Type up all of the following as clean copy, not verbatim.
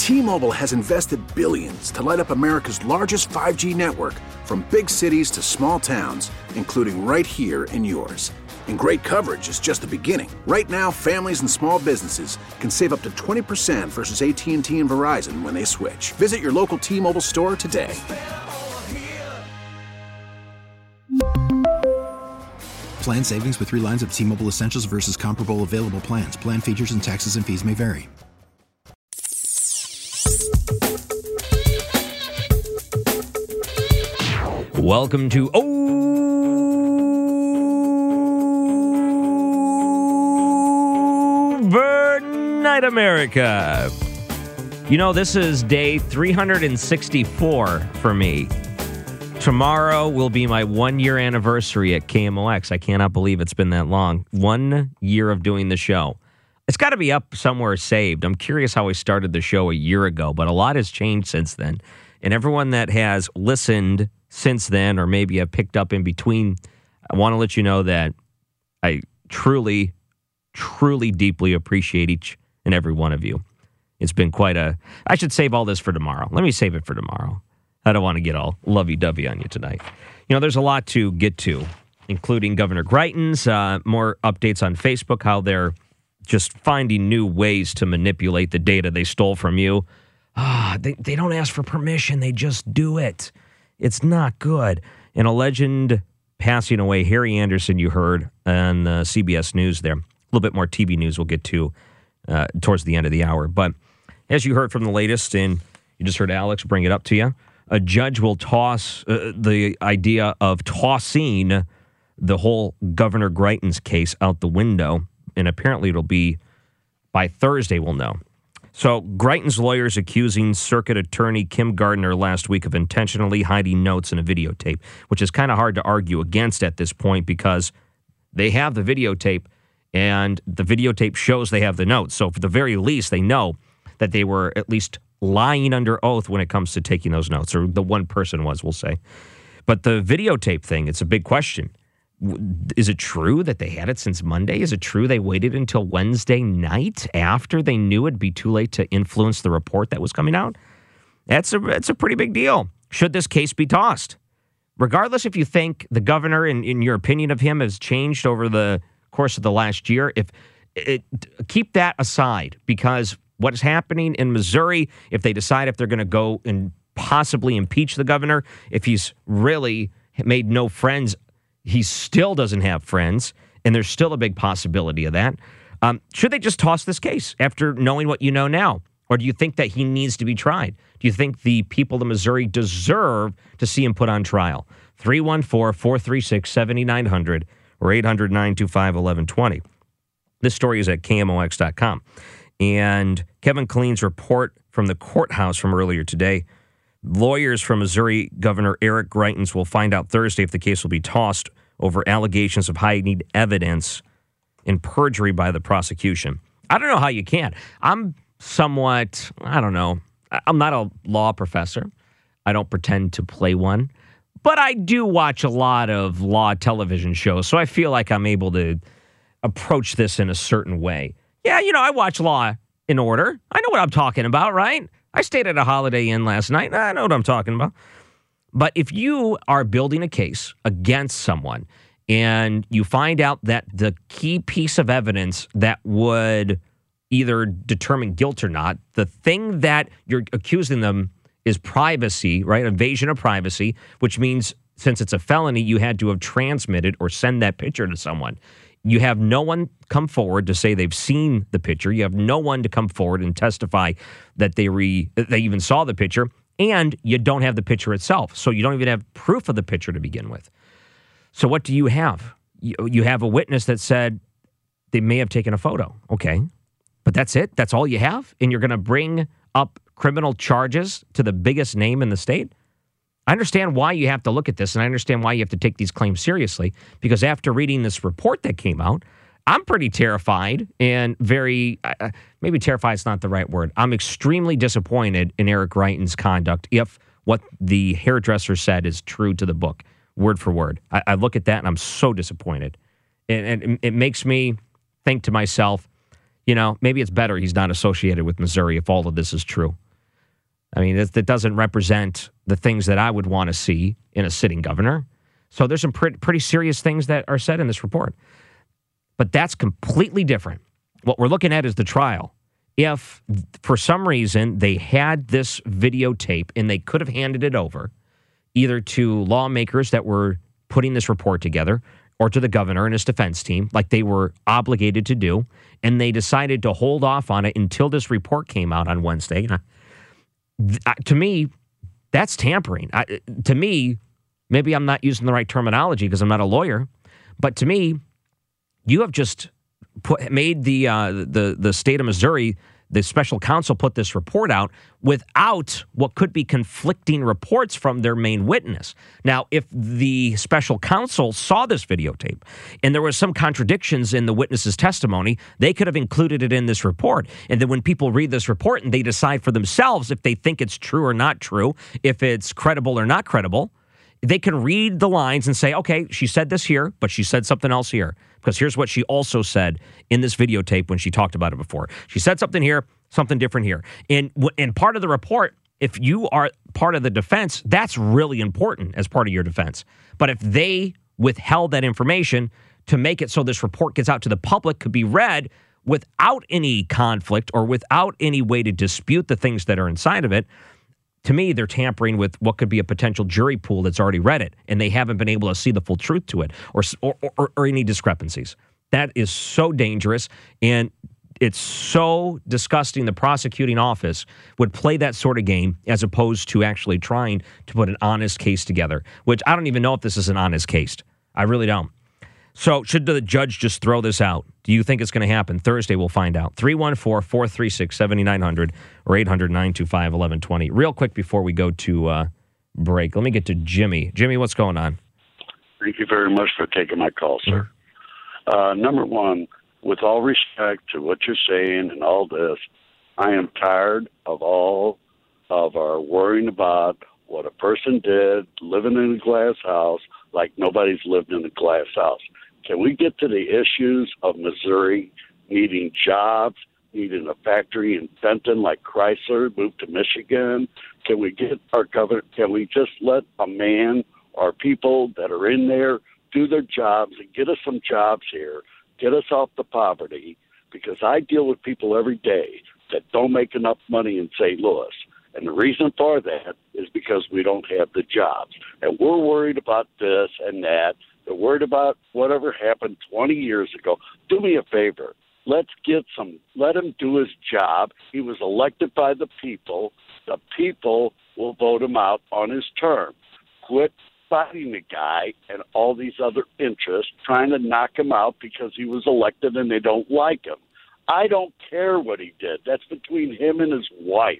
T-Mobile has invested billions to light up America's largest 5G network, from big cities to small towns, including right here in yours. And great coverage is just the beginning. Right now, families and small businesses can save up to 20% versus AT&T and Verizon when they switch. Visit your local T-Mobile store today. Plan savings with 3 lines of T-Mobile Essentials versus comparable available plans. Plan features and taxes and fees may vary. Welcome to Overnight America. You know, this is day 364 for me. Tomorrow will be my 1-year anniversary at KMOX. I cannot believe it's been that long. 1 year of doing the show. It's got to be up somewhere saved. I'm curious how I started the show a year ago, but a lot has changed since then. And everyone that has listened since then, or maybe have picked up in between, I want to let you know that I truly, truly deeply appreciate each and every one of you. It's been quite a... I should save all this for tomorrow. Let me save it for tomorrow. I don't want to get all lovey-dovey on you tonight. You know, there's a lot to get to, including Governor Greitens, more updates on Facebook, how they're just finding new ways to manipulate the data they stole from you. They don't ask for permission. They just do it. It's not good. And a legend passing away, Harry Anderson, you heard on CBS News there. A little bit more TV news we'll get to towards the end of the hour. But as you heard from the latest, and you just heard Alex bring it up to you, a judge will toss the idea of tossing the whole Governor Greitens case out the window, and apparently it'll be by Thursday we'll know. So Greitens' lawyers accusing Circuit Attorney Kim Gardner last week of intentionally hiding notes in a videotape, which is kind of hard to argue against at this point because they have the videotape, and the videotape shows they have the notes. So for the very least, they know that they were at least lying under oath when it comes to taking those notes, or the one person was, we'll say. But the videotape thing, it's a big question. Is it true that they had it since Monday? Is it true they waited until Wednesday night after they knew it'd be too late to influence the report that was coming out? That's a pretty big deal. Should this case be tossed? Regardless if you think the governor, in your opinion of him, has changed over the course of the last year, keep that aside, because what is happening in Missouri, if they decide if they're going to go and possibly impeach the governor, if he's really made no friends, he still doesn't have friends, and there's still a big possibility of that. Should they just toss this case after knowing what you know now? Or do you think that he needs to be tried? Do you think the people of Missouri deserve to see him put on trial? 314-436-7900 or 800-925-1120. This story is at KMOX.com. And Kevin Colleen's report from the courthouse from earlier today. Lawyers from Missouri Governor Eric Greitens will find out Thursday if the case will be tossed over allegations of hiding evidence and perjury by the prosecution. I don't know how you can. I'm somewhat, I don't know. I'm not a law professor. I don't pretend to play one. But I do watch a lot of law television shows, so I feel like I'm able to approach this in a certain way. Yeah, you know, I watch Law and Order. I know what I'm talking about, right? I stayed at a Holiday Inn last night. I know what I'm talking about. But if you are building a case against someone and you find out that the key piece of evidence that would either determine guilt or not, the thing that you're accusing them is privacy, right? Invasion of privacy, which means since it's a felony, you had to have transmitted or send that picture to someone. You have no one come forward to say they've seen the picture. You have no one to come forward and testify that they even saw the picture, and you don't have the picture itself. So you don't even have proof of the picture to begin with. So what do you have? You have a witness that said they may have taken a photo. Okay, but that's it? That's all you have? And you're going to bring up criminal charges to the biggest name in the state? I understand why you have to look at this, and I understand why you have to take these claims seriously, because after reading this report that came out, I'm pretty terrified and maybe terrified is not the right word. I'm extremely disappointed in Eric Greitens' conduct if what the hairdresser said is true to the book, word for word. I look at that and I'm so disappointed. And it makes me think to myself, you know, maybe it's better he's not associated with Missouri if all of this is true. I mean, that doesn't represent the things that I would want to see in a sitting governor. So there's some pretty serious things that are said in this report. But that's completely different. What we're looking at is the trial. If, for some reason, they had this videotape and they could have handed it over, either to lawmakers that were putting this report together or to the governor and his defense team, like they were obligated to do, and they decided to hold off on it until this report came out on Wednesday. To me, that's tampering. To me, maybe I'm not using the right terminology because I'm not a lawyer, but to me, you have just made the state of Missouri, the special counsel put this report out without what could be conflicting reports from their main witness. Now, if the special counsel saw this videotape and there was some contradictions in the witness's testimony, they could have included it in this report. And then when people read this report and they decide for themselves if they think it's true or not true, if it's credible or not credible, they can read the lines and say, okay, she said this here, but she said something else here. Because here's what she also said in this videotape when she talked about it before. She said something here, something different here. And part of the report, if you are part of the defense, that's really important as part of your defense. But if they withheld that information to make it so this report gets out to the public, could be read without any conflict or without any way to dispute the things that are inside of it, to me, they're tampering with what could be a potential jury pool that's already read it, and they haven't been able to see the full truth to it or any discrepancies. That is so dangerous, and it's so disgusting the prosecuting office would play that sort of game as opposed to actually trying to put an honest case together, which I don't even know if this is an honest case. I really don't. So should the judge just throw this out? Do you think it's going to happen? Thursday, we'll find out. 314-436-7900 or 800-925-1120. Real quick before we go to break, let me get to Jimmy. Jimmy, what's going on? Thank you very much for taking my call, sir. Number one, with all respect to what you're saying and all this, I am tired of all of our worrying about what a person did, living in a glass house, like nobody's lived in a glass house. Can we get to the issues of Missouri needing jobs, needing a factory in Fenton like Chrysler move to Michigan? Can we get our government? Can we just let a man or people that are in there do their jobs and get us some jobs here, get us off the poverty? Because I deal with people every day that don't make enough money in St. Louis. And the reason for that is because we don't have the jobs. And we're worried about this and that. They're worried about whatever happened 20 years ago. Do me a favor. Let him do his job. He was elected by the people. The people will vote him out on his term. Quit fighting the guy and all these other interests, trying to knock him out because he was elected and they don't like him. I don't care what he did. That's between him and his wife,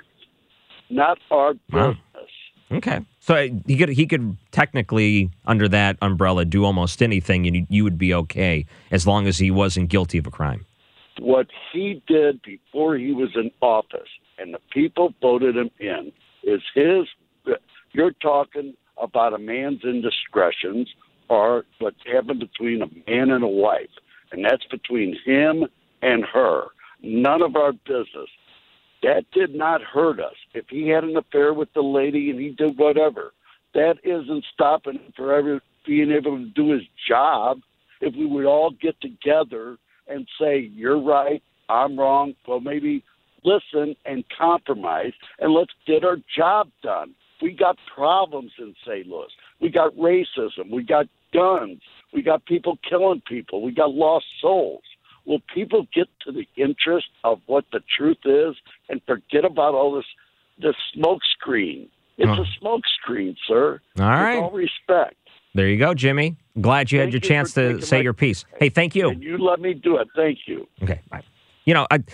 not our business. Okay. So he could technically, under that umbrella, do almost anything, and you would be okay as long as he wasn't guilty of a crime. What he did before he was in office, and the people voted him in, is his. You're talking about a man's indiscretions or what happened between a man and a wife, and that's between him and her. None of our business. That did not hurt us. If he had an affair with the lady and he did whatever, that isn't stopping him from ever being able to do his job. If we would all get together and say, you're right, I'm wrong, well, maybe listen and compromise, and let's get our job done. We got problems in St. Louis. We got racism. We got guns. We got people killing people. We got lost souls. Will people get to the interest of what the truth is and forget about all this smoke screen? It's a smoke screen, sir. All right. With all respect. There you go, Jimmy. Glad you had your chance to say your piece. Hey, thank you. And you let me do it. Thank you. Okay, bye. You know, I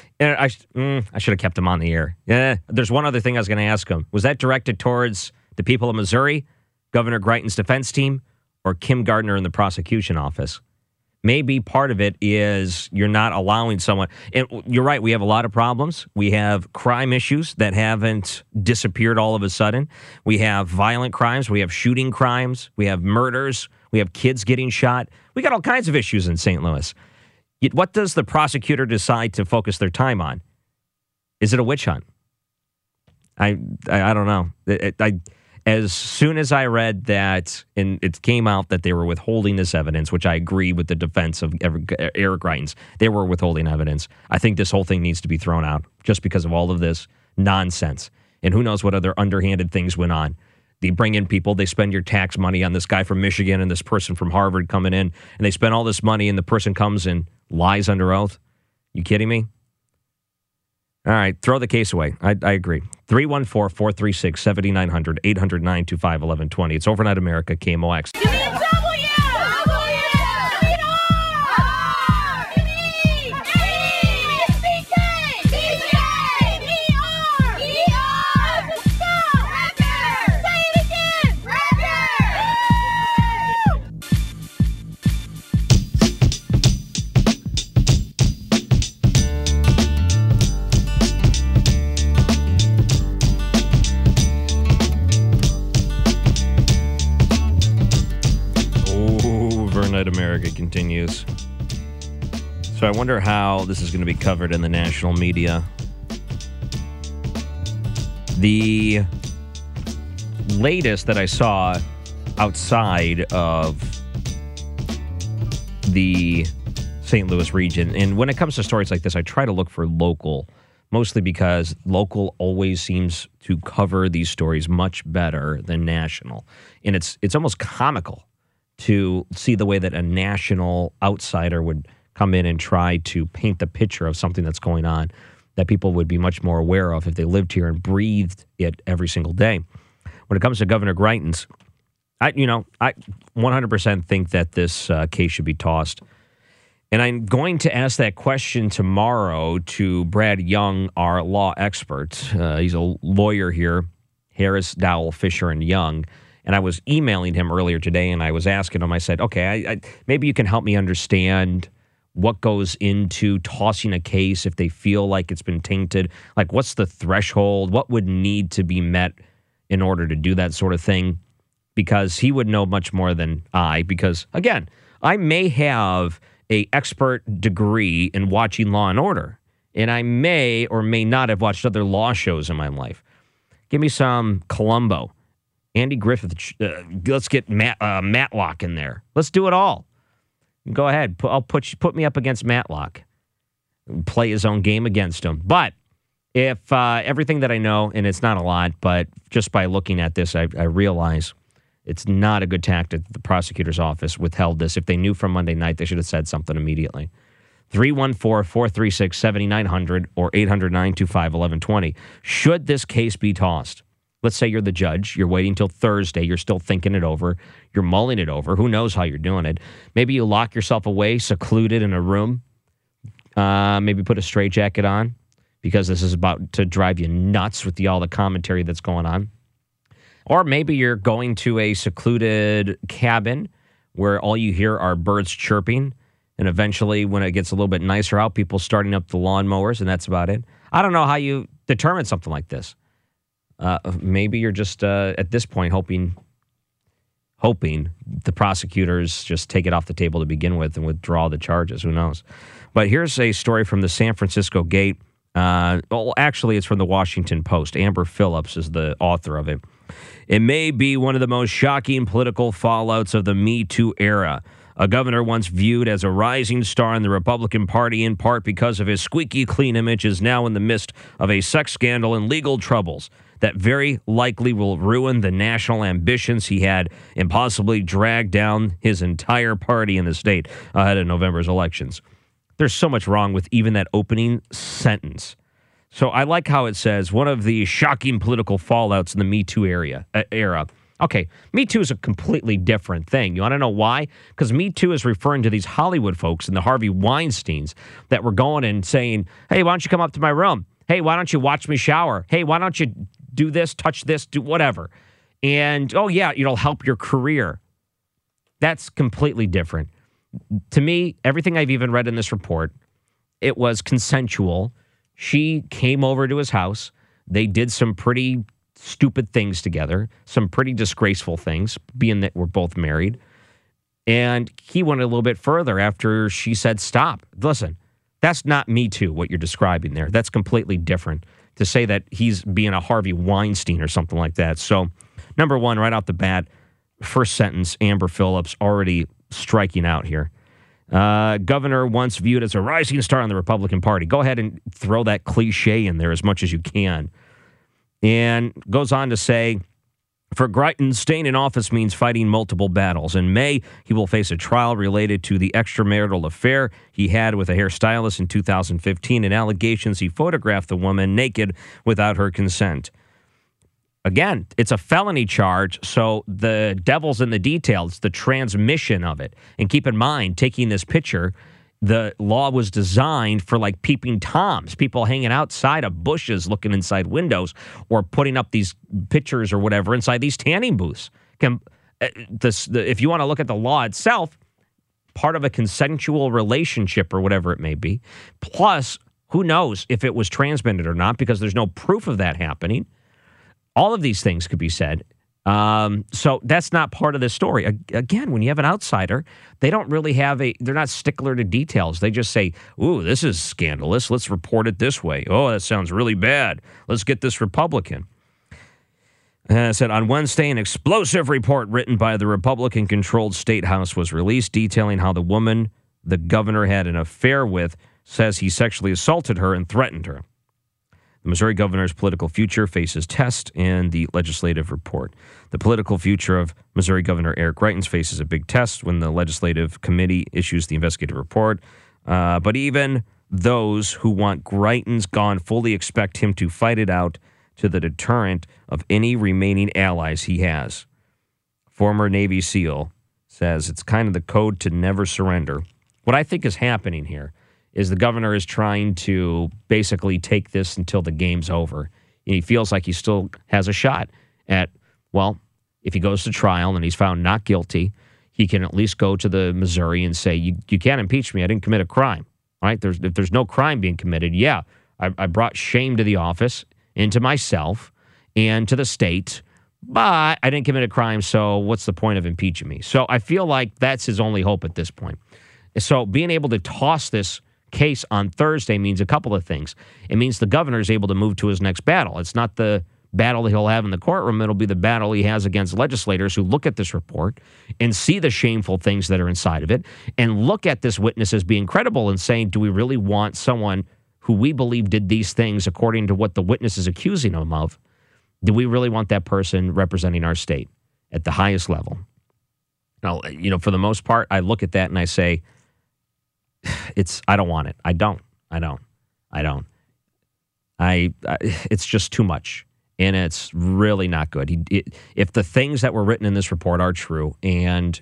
should have kept him on the air. Yeah, there's one other thing I was going to ask him. Was that directed towards the people of Missouri, Governor Greitens' defense team, or Kim Gardner in the prosecution office? Maybe part of it is you're not allowing someone. And you're right, we have a lot of problems. We have crime issues that haven't disappeared all of a sudden. We have violent crimes. We have shooting crimes. We have murders. We have kids getting shot. We got all kinds of issues in St. Louis. Yet what does the prosecutor decide to focus their time on? Is it a witch hunt? I don't know. As soon as I read that, and it came out that they were withholding this evidence, which I agree with the defense of Eric Greitens, they were withholding evidence. I think this whole thing needs to be thrown out just because of all of this nonsense. And who knows what other underhanded things went on. They bring in people, they spend your tax money on this guy from Michigan and this person from Harvard coming in, and they spend all this money, and the person comes and lies under oath. You kidding me? All right, throw the case away. I agree. 314-436-7900, 800-925-1120. It's Overnight America, KMOX. Give me a W! America continues. So I wonder how this is going to be covered in the national media. The latest that I saw outside of the St. Louis region, and when it comes to stories like this, I try to look for local, mostly because local always seems to cover these stories much better than national. And it's almost comical to see the way that a national outsider would come in and try to paint the picture of something that's going on that people would be much more aware of if they lived here and breathed it every single day. When it comes to Governor Greitens, I 100% think that this case should be tossed. And I'm going to ask that question tomorrow to Brad Young, our law expert. He's a lawyer here, Harris, Dowell, Fisher, and Young. And I was emailing him earlier today, and I was asking him, I said, okay, maybe you can help me understand what goes into tossing a case if they feel like it's been tainted. Like, what's the threshold? What would need to be met in order to do that sort of thing? Because he would know much more than I. Because, again, I may have an expert degree in watching Law and Order, and I may or may not have watched other law shows in my life. Give me some Columbo. Andy Griffith, let's get Matlock in there. Let's do it all. Go ahead. Put me up against Matlock. Play his own game against him. But if everything that I know, and it's not a lot, but just by looking at this, I realize it's not a good tactic. The prosecutor's office withheld this. If they knew from Monday night, they should have said something immediately. 314-436-7900 or 800-925-1120. Should this case be tossed? Let's say you're the judge. You're waiting till Thursday. You're still thinking it over. You're mulling it over. Who knows how you're doing it? Maybe you lock yourself away, secluded in a room. Maybe put a straitjacket on because this is about to drive you nuts with all the commentary that's going on. Or maybe you're going to a secluded cabin where all you hear are birds chirping. And eventually, when it gets a little bit nicer out, people starting up the lawnmowers, and that's about it. I don't know how you determine something like this. Maybe you're just, at this point, hoping the prosecutors just take it off the table to begin with and withdraw the charges. Who knows? But here's a story from the San Francisco Gate. Actually, it's from the Washington Post. Amber Phillips is the author of it. It may be one of the most shocking political fallouts of the Me Too era. A governor once viewed as a rising star in the Republican Party, in part because of his squeaky clean image, is now in the midst of a sex scandal and legal troubles that very likely will ruin the national ambitions he had and possibly drag down his entire party in the state ahead of November's elections. There's so much wrong with even that opening sentence. So I like how it says, one of the shocking political fallouts in the Me Too era. Okay, Me Too is a completely different thing. You want to know why? Because Me Too is referring to these Hollywood folks and the Harvey Weinsteins that were going and saying, hey, why don't you come up to my room? Hey, why don't you watch me shower? Hey, why don't you do this, touch this, do whatever? And, oh, yeah, it'll help your career. That's completely different. To me, everything I've even read in this report, it was consensual. She came over to his house. They did some pretty stupid things together, some pretty disgraceful things, being that we're both married. And he went a little bit further after she said, stop. Listen, that's not Me Too, what you're describing there. That's completely different. to say that he's being a Harvey Weinstein or something like that. So, number one, right out the bat, first sentence, Amber Phillips already striking out here. Governor once viewed as a rising star in the Republican Party. Go ahead and throw that cliche in there as much as you can. And goes on to say, for Greitens, staying in office means fighting multiple battles. In May, he will face a trial related to the extramarital affair he had with a hairstylist in 2015 and allegations he photographed the woman naked without her consent. Again, it's a felony charge, so the devil's in the details, the transmission of it. And keep in mind, taking this picture, the law was designed for like peeping Toms, people hanging outside of bushes looking inside windows or putting up these pictures or whatever inside these tanning booths. If you want to look at the law itself, part of a consensual relationship or whatever it may be. Plus, who knows if it was transmitted or not because there's no proof of that happening. All of these things could be said. So that's not part of the story. Again, when you have an outsider, they don't really they're not stickler to details. They just say, ooh, this is scandalous. Let's report it this way. Oh, that sounds really bad. Let's get this Republican. And I said, on Wednesday, an explosive report written by the Republican-controlled State House was released detailing how the woman the governor had an affair with says he sexually assaulted her and threatened her. The Missouri governor's political future faces test in the legislative report. The political future of Missouri Governor Eric Greitens faces a big test when the legislative committee issues the investigative report. But even those who want Greitens gone fully expect him to fight it out to the deterrent of any remaining allies he has. Former Navy SEAL says it's kind of the code to never surrender. What I think is happening here is the governor is trying to basically take this until the game's over. And he feels like he still has a shot at, well, if he goes to trial and he's found not guilty, he can at least go to the Missouri and say, you can't impeach me. I didn't commit a crime. All right? If there's no crime being committed, yeah, I brought shame to the office and to myself and to the state, but I didn't commit a crime, so what's the point of impeaching me? So I feel like that's his only hope at this point. So being able to toss this case on Thursday means a couple of things. It means the governor is able to move to his next battle. It's not the battle that he'll have in the courtroom. It'll be the battle he has against legislators who look at this report and see the shameful things that are inside of it and look at this witness as being credible and saying, do we really want someone who we believe did these things according to what the witness is accusing him of? Do we really want that person representing our state at the highest level? Now, for the most part, I look at that and I say, I don't want it. I don't. It's just too much. And it's really not good. If the things that were written in this report are true and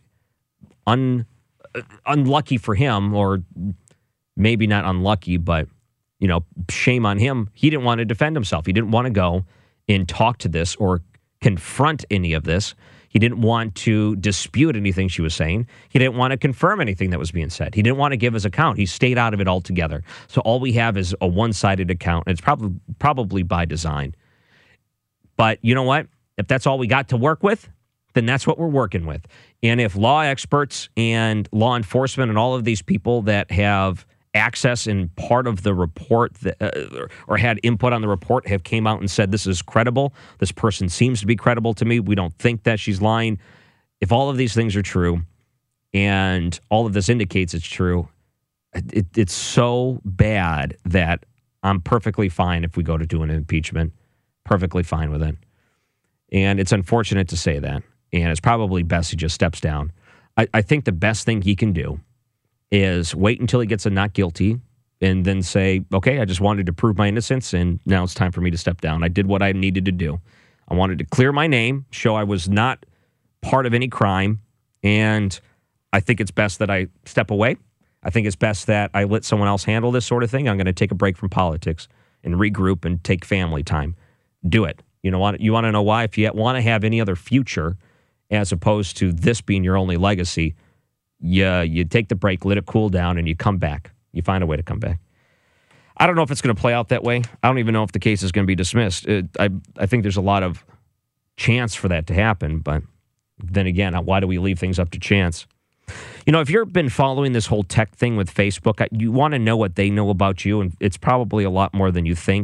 unlucky for him, or maybe not unlucky, but, shame on him, he didn't want to defend himself. He didn't want to go and talk to this or confront any of this. He didn't want to dispute anything she was saying. He didn't want to confirm anything that was being said. He didn't want to give his account. He stayed out of it altogether. So all we have is a one-sided account, and it's probably by design. But you know what? If that's all we got to work with, then that's what we're working with. And if law experts and law enforcement and all of these people that have access in part of the report or had input on the report have came out and said this is credible, this person seems to be credible to me, we don't think that she's lying. If all of these things are true and all of this indicates it's true, it's so bad that I'm perfectly fine if we go to do an impeachment. Perfectly fine with it. And it's unfortunate to say that. And it's probably best he just steps down. I think the best thing he can do is wait until he gets a not guilty and then say, okay, I just wanted to prove my innocence, and now it's time for me to step down. I did what I needed to do. I wanted to clear my name, show I was not part of any crime, and I think it's best that I step away. I think it's best that I let someone else handle this sort of thing. I'm going to take a break from politics and regroup and take family time. Do it. You want to know why? If you want to have any other future as opposed to this being your only legacy, you take the break, let it cool down, and you come back. You find a way to come back. I don't know if it's going to play out that way. I don't even know if the case is going to be dismissed. I think there's a lot of chance for that to happen, but then again, why do we leave things up to chance? If you've been following this whole tech thing with Facebook, you want to know what they know about you, and it's probably a lot more than you think.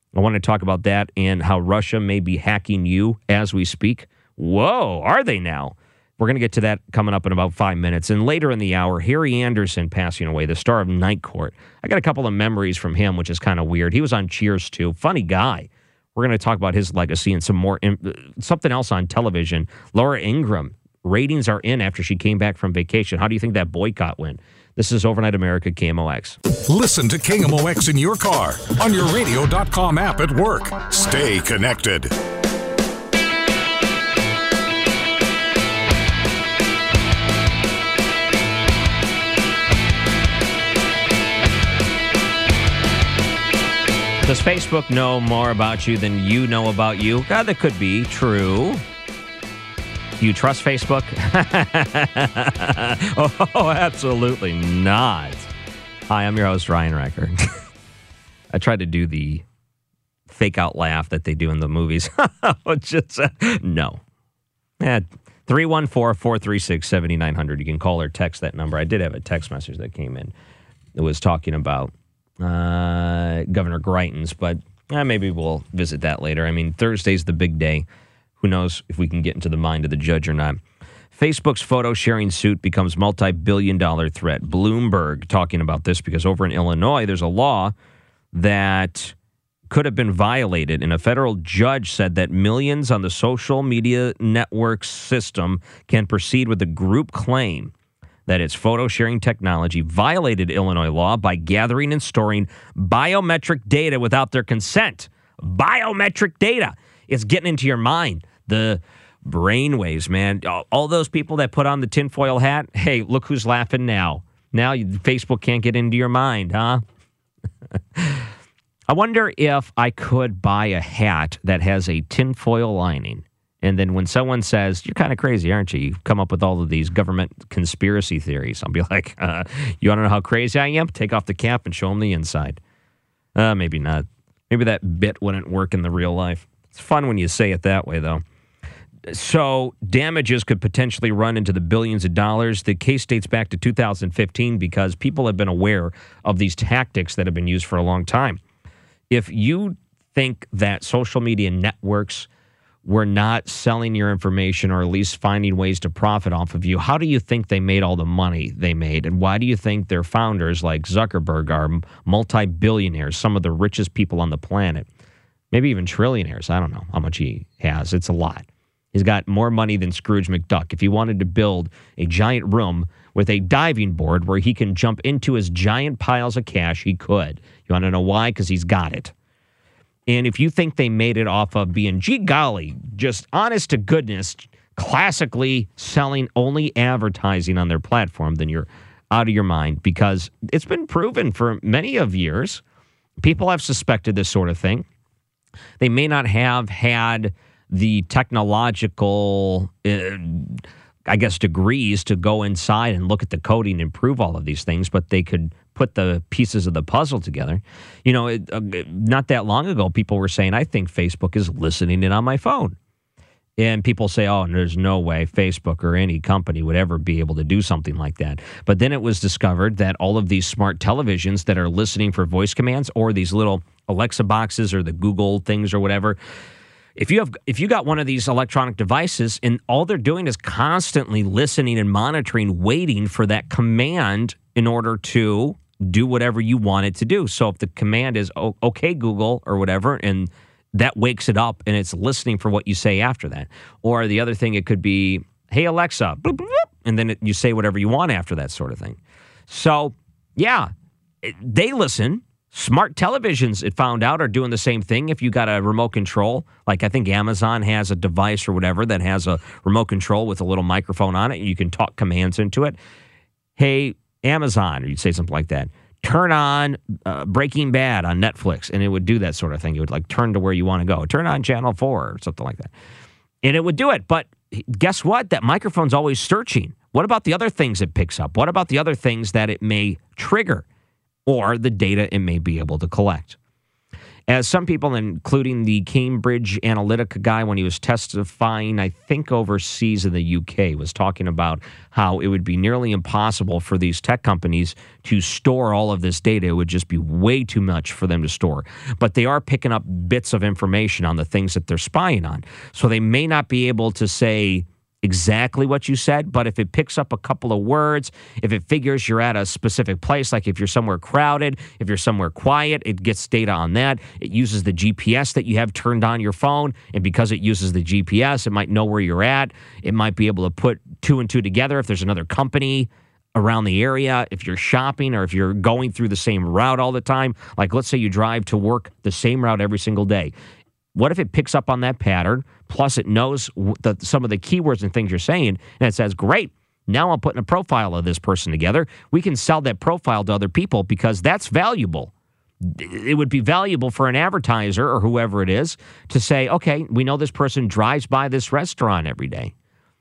I want to talk about that and how Russia may be hacking you as we speak. Whoa, are they now? We're going to get to that coming up in about 5 minutes. And later in the hour, Harry Anderson passing away, the star of Night Court. I got a couple of memories from him, which is kind of weird. He was on Cheers, too. Funny guy. We're going to talk about his legacy and something else on television. Laura Ingraham, ratings are in after she came back from vacation. How do you think that boycott went? This is Overnight America, KMOX. Listen to KMOX in your car, on your radio.com app at work. Stay connected. Does Facebook know more about you than you know about you? God, that could be true. Do you trust Facebook? Oh, absolutely not. Hi, I'm your host, Ryan Recker. I tried to do the fake out laugh that they do in the movies. No. 314-436-7900. You can call or text that number. I did have a text message that came in. It was talking about Governor Greitens, but maybe we'll visit that later. I mean, Thursday's the big day. Who knows if we can get into the mind of the judge or not. Facebook's photo sharing suit becomes multi-billion-dollar threat. Bloomberg talking about this because over in Illinois, there's a law that could have been violated, and a federal judge said that millions on the social media network system can proceed with a group claim that its photo sharing technology violated Illinois law by gathering and storing biometric data without their consent. Biometric data. It's getting into your mind. The brainwaves, man. All those people that put on the tinfoil hat, hey, look who's laughing now. Now Facebook can't get into your mind, huh? I wonder if I could buy a hat that has a tinfoil lining. And then when someone says, you're kind of crazy, aren't you? You come up with all of these government conspiracy theories. I'll be like, you want to know how crazy I am? Take off the cap and show them the inside. Maybe not. Maybe that bit wouldn't work in the real life. It's fun when you say it that way, though. So damages could potentially run into the billions of dollars. The case dates back to 2015 because people have been aware of these tactics that have been used for a long time. If you think that social media networks were not selling your information or at least finding ways to profit off of you, how do you think they made all the money they made? And why do you think their founders like Zuckerberg are multi-billionaires, some of the richest people on the planet? Maybe even trillionaires. I don't know how much he has. It's a lot. He's got more money than Scrooge McDuck. If he wanted to build a giant room with a diving board where he can jump into his giant piles of cash, he could. You want to know why? Because he's got it. And if you think they made it off of being, gee golly, just honest to goodness, classically selling only advertising on their platform, then you're out of your mind, because it's been proven for many of years. People have suspected this sort of thing. They may not have had the technological, degrees to go inside and look at the coding and prove all of these things, but they could put the pieces of the puzzle together. You know, not that long ago, people were saying, I think Facebook is listening in on my phone. And people say, oh, there's no way Facebook or any company would ever be able to do something like that. But then it was discovered that all of these smart televisions that are listening for voice commands, or these little Alexa boxes or the Google things or whatever, if you got one of these electronic devices and all they're doing is constantly listening and monitoring, waiting for that command in order to do whatever you want it to do. So if the command is, okay, Google, or whatever, and that wakes it up and it's listening for what you say after that. Or the other thing, it could be, hey, Alexa, bloop, bloop, bloop, and then you say whatever you want after that sort of thing. So, yeah, they listen. Smart televisions, it found out, are doing the same thing. If you got a remote control, like I think Amazon has a device or whatever that has a remote control with a little microphone on it, and you can talk commands into it. Hey, Amazon, or you'd say something like that. Turn on Breaking Bad on Netflix, and it would do that sort of thing. It would like turn to where you want to go. Turn on Channel 4 or something like that. And it would do it. But guess what? That microphone's always searching. What about the other things it picks up? What about the other things that it may trigger, or the data it may be able to collect? As some people, including the Cambridge Analytica guy when he was testifying, I think overseas in the UK, was talking about how it would be nearly impossible for these tech companies to store all of this data. It would just be way too much for them to store. But they are picking up bits of information on the things that they're spying on. So they may not be able to say exactly what you said, but if it picks up a couple of words, if it figures you're at a specific place, like if you're somewhere crowded, if you're somewhere quiet, it gets data on that. It uses the GPS that you have turned on your phone, and because it uses the GPS, it might know where you're at. It might be able to put 2 and 2 together if there's another company around the area, if you're shopping or if you're going through the same route all the time. Like, let's say you drive to work the same route every single day. What if it picks up on that pattern, plus it knows some of the keywords and things you're saying, and it says, great, now I'm putting a profile of this person together. We can sell that profile to other people because that's valuable. It would be valuable for an advertiser or whoever it is to say, okay, we know this person drives by this restaurant every day,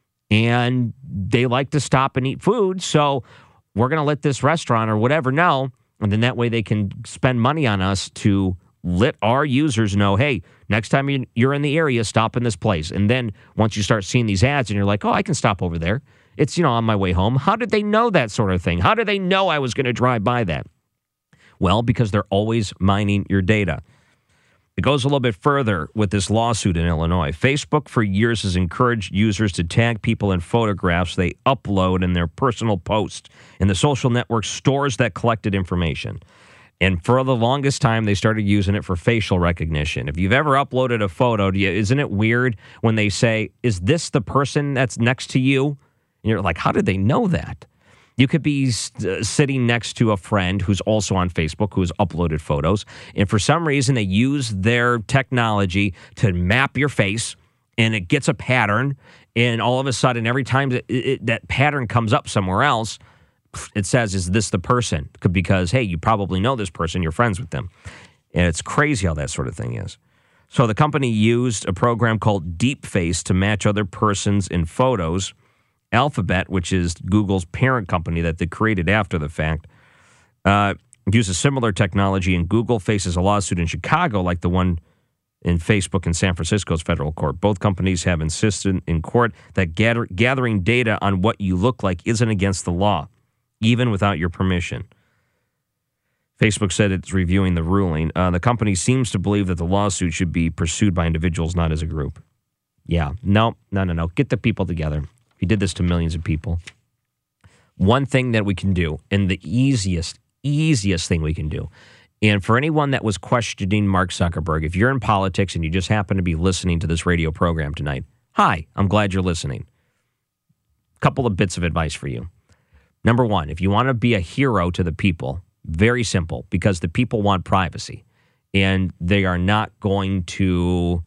and they like to stop and eat food, so we're going to let this restaurant or whatever know, and then that way they can spend money on us to let our users know, hey, next time you're in the area, stop in this place. And then once you start seeing these ads and you're like, oh, I can stop over there. It's, on my way home. How did they know that sort of thing? How did they know I was going to drive by that? Well, because they're always mining your data. It goes a little bit further with this lawsuit in Illinois. Facebook for years has encouraged users to tag people in photographs they upload in their personal posts, and the social network stores that collected information. And for the longest time, they started using it for facial recognition. If you've ever uploaded a photo, isn't it weird when they say, is this the person that's next to you? And you're like, how did they know that? You could be sitting next to a friend who's also on Facebook who has uploaded photos. And for some reason, they use their technology to map your face, and it gets a pattern. And all of a sudden, every time that pattern comes up somewhere else, it says, is this the person? Because, hey, you probably know this person. You're friends with them. And it's crazy how that sort of thing is. So the company used a program called DeepFace to match other persons in photos. Alphabet, which is Google's parent company that they created after the fact, uses similar technology, and Google faces a lawsuit in Chicago like the one in Facebook in San Francisco's federal court. Both companies have insisted in court that gathering data on what you look like isn't against the law, even without your permission. Facebook said it's reviewing the ruling. The company seems to believe that the lawsuit should be pursued by individuals, not as a group. Yeah, no. Get the people together. He did this to millions of people. One thing that we can do, and the easiest thing we can do, and for anyone that was questioning Mark Zuckerberg, if you're in politics and you just happen to be listening to this radio program tonight, hi, I'm glad you're listening. Couple of bits of advice for you. Number one, if you want to be a hero to the people, very simple, because the people want privacy, and they are not going to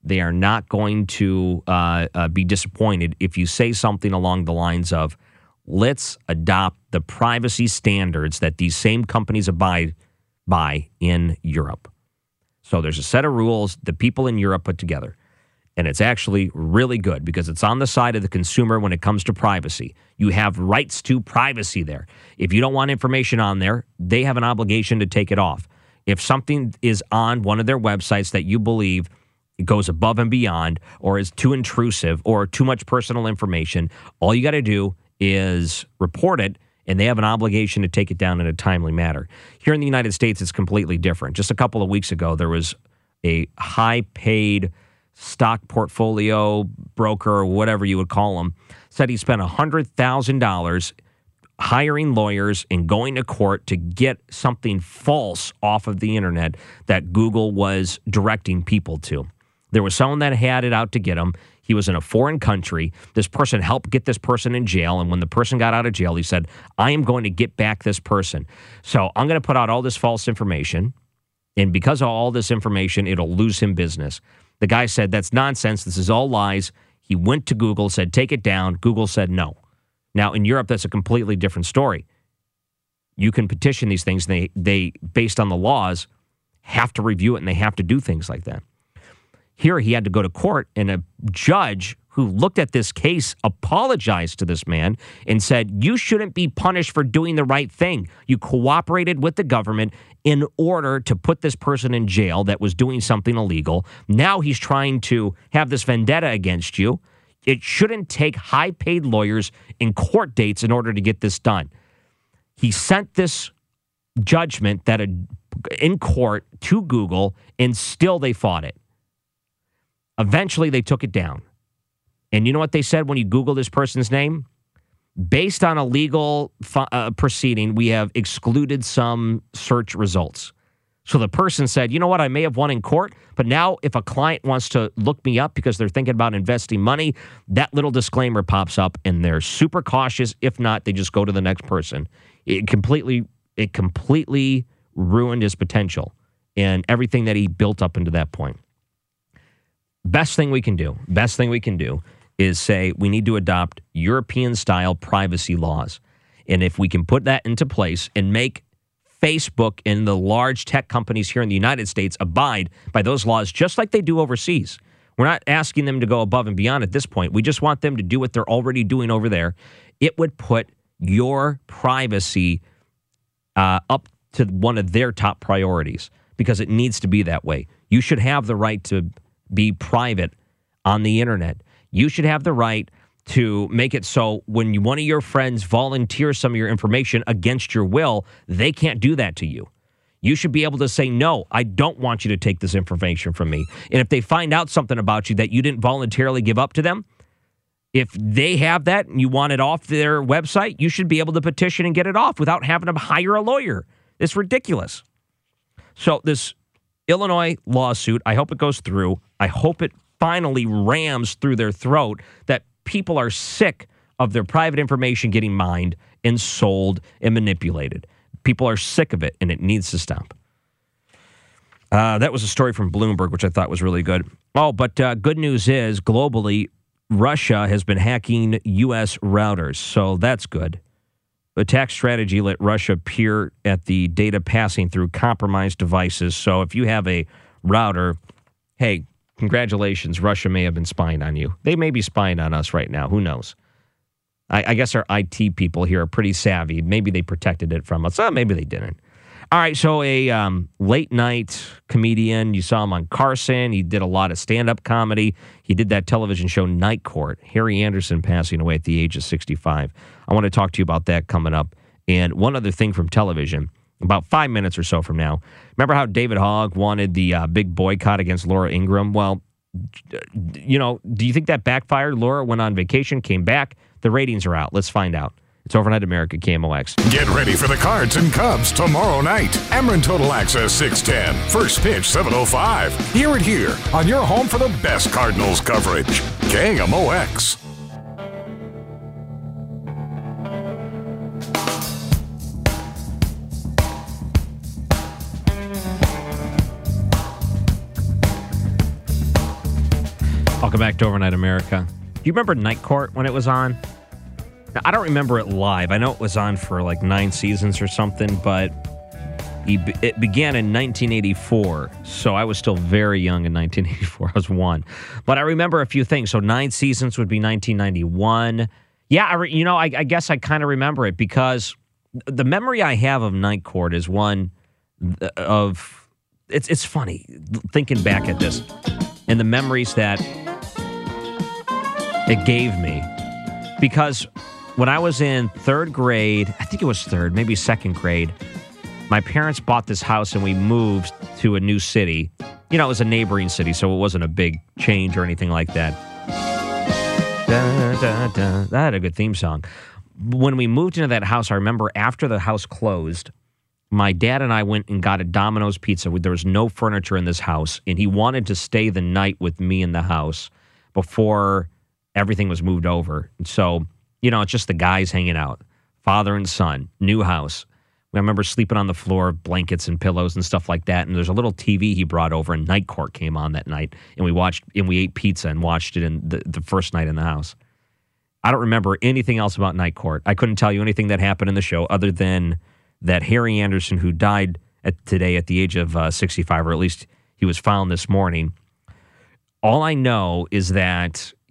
be disappointed if you say something along the lines of, let's adopt the privacy standards that these same companies abide by in Europe. So there's a set of rules the people in Europe put together. And it's actually really good because it's on the side of the consumer when it comes to privacy. You have rights to privacy there. If you don't want information on there, they have an obligation to take it off. If something is on one of their websites that you believe it goes above and beyond or is too intrusive or too much personal information, all you got to do is report it, and they have an obligation to take it down in a timely manner. Here in the United States, it's completely different. Just a couple of weeks ago, there was a high-paid stock portfolio broker, or whatever you would call them, said he spent $100,000 hiring lawyers and going to court to get something false off of the internet that Google was directing people to. There was someone that had it out to get him. He was in a foreign country. This person helped get this person in jail, and when the person got out of jail, he said, I am going to get back this person. So I'm going to put out all this false information, and because of all this information, it'll lose him business. The guy said, that's nonsense. This is all lies. He went to Google, said, take it down. Google said no. Now, in Europe, that's a completely different story. You can petition these things. They, based on the laws, have to review it, and they have to do things like that. Here, he had to go to court, and a judge who looked at this case, apologized to this man and said, you shouldn't be punished for doing the right thing. You cooperated with the government in order to put this person in jail that was doing something illegal. Now he's trying to have this vendetta against you. It shouldn't take high-paid lawyers and court dates in order to get this done. He sent this judgment that in court to Google, and still they fought it. Eventually, they took it down. And you know what they said when you Google this person's name? Based on a legal proceeding, we have excluded some search results. So the person said, you know what, I may have won in court, but now if a client wants to look me up because they're thinking about investing money, that little disclaimer pops up and they're super cautious. If not, they just go to the next person. It completely ruined his potential and everything that he built up into that point. Best thing we can do is say we need to adopt European-style privacy laws. And if we can put that into place and make Facebook and the large tech companies here in the United States abide by those laws just like they do overseas. We're not asking them to go above and beyond at this point. We just want them to do what they're already doing over there. It would put your privacy up to one of their top priorities because it needs to be that way. You should have the right to be private on the internet. You should have the right to make it so when one of your friends volunteers some of your information against your will, they can't do that to you. You should be able to say, no, I don't want you to take this information from me. And if they find out something about you that you didn't voluntarily give up to them, if they have that and you want it off their website, you should be able to petition and get it off without having to hire a lawyer. It's ridiculous. So this Illinois lawsuit, I hope it goes through. I hope it finally rams through their throat that people are sick of their private information getting mined and sold and manipulated. People are sick of it, and it needs to stop. That was a story from Bloomberg, which I thought was really good. Oh, but good news is, globally, Russia has been hacking U.S. routers, so that's good. Attack strategy let Russia peer at the data passing through compromised devices. So if you have a router, hey, congratulations, Russia may have been spying on you. They may be spying on us right now. Who knows? I guess our IT people here are pretty savvy. Maybe they protected it from us. Maybe they didn't. All right, so a late-night comedian. You saw him on Carson. He did a lot of stand-up comedy. He did that television show Night Court. Harry Anderson passing away at the age of 65. I want to talk to you about that coming up. And one other thing from television, about 5 minutes or so from now. Remember how David Hogg wanted the big boycott against Laura Ingraham? Well, you know, do you think that backfired? Laura went on vacation, came back. The ratings are out. Let's find out. It's Overnight America, KMOX. Get ready for the Cards and Cubs tomorrow night. Emeren Total Access 610. First pitch 7:05. Hear it here on your home for the best Cardinals coverage. KMOX. Welcome back to Overnight America. Do you remember Night Court when it was on? Now, I don't remember it live. I know it was on for like 9 seasons or something, but it began in 1984. So I was still very young in 1984. I was 1. But I remember a few things. So 9 seasons would be 1991. Yeah, I guess I kind of remember it because the memory I have of Night Court is one of... It's funny thinking back at this and the memories that it gave me. Because when I was in 3rd grade, I think it was 3rd, maybe 2nd grade, my parents bought this house and we moved to a new city. You know, it was a neighboring city, so it wasn't a big change or anything like that. Da, da, da. That had a good theme song. When we moved into that house, I remember after the house closed, my dad and I went and got a Domino's pizza. There was no furniture in this house, and he wanted to stay the night with me in the house before everything was moved over. And so, you know, it's just the guys hanging out, father and son, new house. I remember sleeping on the floor, blankets and pillows and stuff like that. And there's a little TV he brought over, and Night Court came on that night. And we ate pizza and watched it in the first night in the house. I don't remember anything else about Night Court. I couldn't tell you anything that happened in the show other than that Harry Anderson, who died today at the age of 65, or at least he was found this morning. All I know is that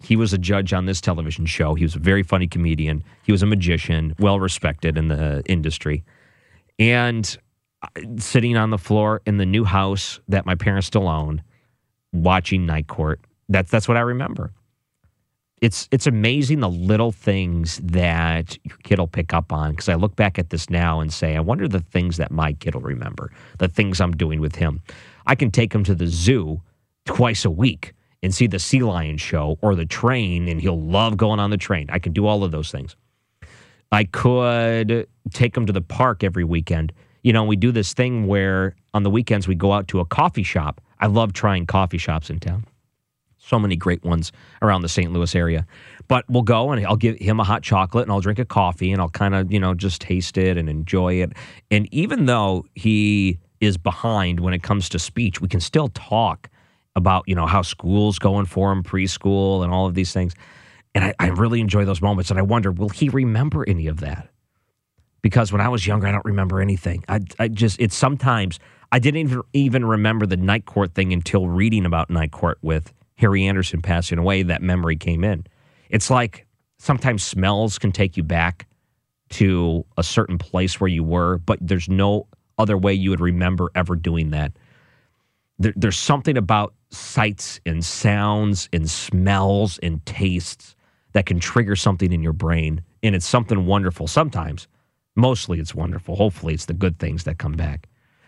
he was a judge on this television show. He was a very funny comedian. He was a magician, well-respected in the industry. And sitting on the floor in the new house that my parents still own, watching Night Court, that's what I remember. It's amazing the little things that your kid will pick up on, because I look back at this now and say, I wonder the things that my kid will remember, the things I'm doing with him. I can take him to the zoo twice a week and see the sea lion show or the train, and he'll love going on the train. I can do all of those things. I could take him to the park every weekend. You know, we do this thing where on the weekends we go out to a coffee shop. I love trying coffee shops in town. So many great ones around the St. Louis area. But we'll go and I'll give him a hot chocolate and I'll drink a coffee and I'll kind of, just taste it and enjoy it. And even though he is behind when it comes to speech, we can still talk about, how school's going for him, preschool, and all of these things. And I really enjoy those moments. And I wonder, will he remember any of that? Because when I was younger, I don't remember anything. It's sometimes, I didn't even remember the Night Court thing until reading about Night Court with Harry Anderson passing away. That memory came in. It's like sometimes smells can take you back to a certain place where you were, but there's no other way you would remember ever doing that. There's something about sights and sounds and smells and tastes that can trigger something in your brain, and it's something wonderful. Sometimes, mostly it's wonderful. Hopefully it's the good things that come back.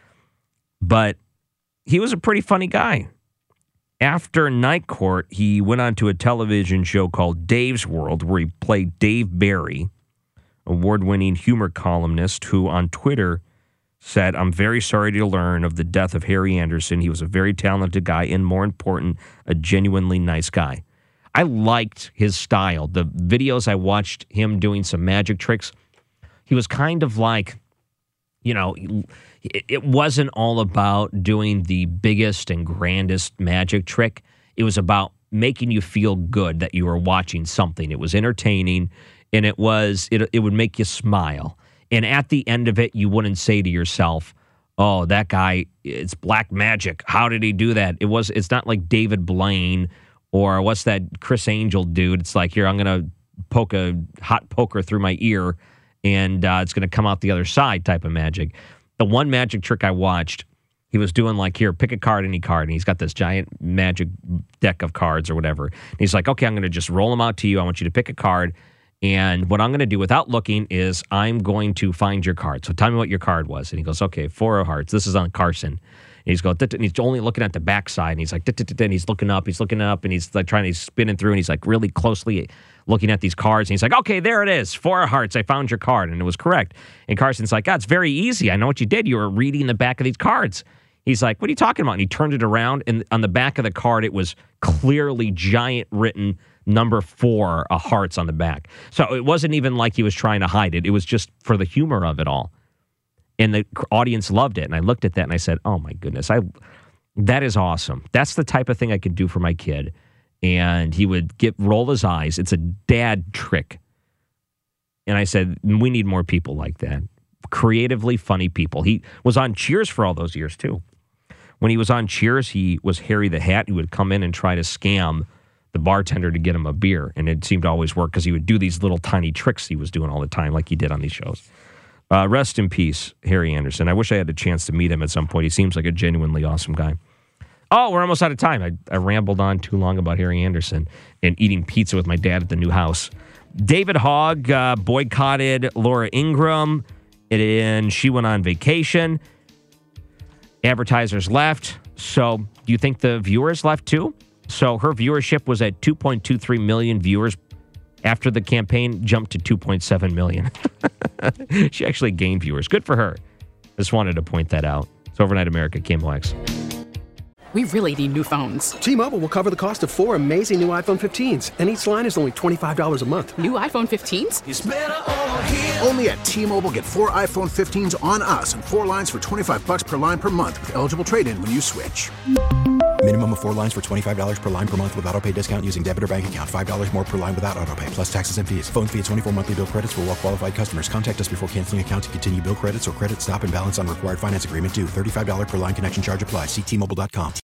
But he was a pretty funny guy. After Night Court, he went on to a television show called Dave's World, where he played Dave Barry, award-winning humor columnist who on Twitter said, "I'm very sorry to learn of the death of Harry Anderson. He was a very talented guy and, more important, a genuinely nice guy." I liked his style. The videos I watched him doing some magic tricks, he was kind of like, it wasn't all about doing the biggest and grandest magic trick. It was about making you feel good that you were watching something. It was entertaining, and it would make you smile. And at the end of it, you wouldn't say to yourself, "Oh, that guy, it's black magic. How did he do that?" It's not like David Blaine or what's that Chris Angel dude. It's like, here, I'm going to poke a hot poker through my ear and it's going to come out the other side type of magic. The one magic trick I watched, he was doing like, here, pick a card, any card. And he's got this giant magic deck of cards or whatever. And he's like, okay, I'm going to just roll them out to you. I want you to pick a card. And what I'm going to do without looking is I'm going to find your card. So tell me what your card was. And he goes, okay, 4 of hearts. This is on Carson. And he's going, and he's only looking at the backside. And he's like, and he's looking up, and he's like trying to spin it through. And he's like really closely looking at these cards. And he's like, okay, there it is. 4 of hearts. I found your card. And it was correct. And Carson's like, God, it's very easy. I know what you did. You were reading the back of these cards. He's like, what are you talking about? And he turned it around. And on the back of the card, it was clearly giant written number 4 of hearts on the back. So it wasn't even like he was trying to hide it. It was just for the humor of it all. And the audience loved it. And I looked at that and I said, oh my goodness, that is awesome. That's the type of thing I could do for my kid. And he would roll his eyes. It's a dad trick. And I said, we need more people like that. Creatively funny people. He was on Cheers for all those years too. When he was on Cheers, he was Harry the Hat, who would come in and try to scam the bartender to get him a beer. And it seemed to always work because he would do these little tiny tricks he was doing all the time like he did on these shows. Rest in peace, Harry Anderson. I wish I had a chance to meet him at some point. He seems like a genuinely awesome guy. Oh, we're almost out of time. I rambled on too long about Harry Anderson and eating pizza with my dad at the new house. David Hogg boycotted Laura Ingraham, and she went on vacation. Advertisers left. So do you think the viewers left too? So her viewership was at 2.23 million viewers after the campaign jumped to 2.7 million. She actually gained viewers. Good for her. Just wanted to point that out. It's Overnight America, KMOX. We really need new phones. T-Mobile will cover the cost of 4 amazing new iPhone 15s, and each line is only $25 a month. New iPhone 15s? It's better over here. Only at T-Mobile, get 4 iPhone 15s on us and 4 lines for $25 per line per month with eligible trade-in when you switch. Minimum of 4 lines for $25 per line per month with autopay discount using debit or bank account. $5 more per line without autopay, plus taxes and fees. Phone fee at 24 monthly bill credits for well-qualified customers. Contact us before canceling account to continue bill credits or credit stop and balance on required finance agreement due. $35 per line connection charge applies. See T-Mobile.com.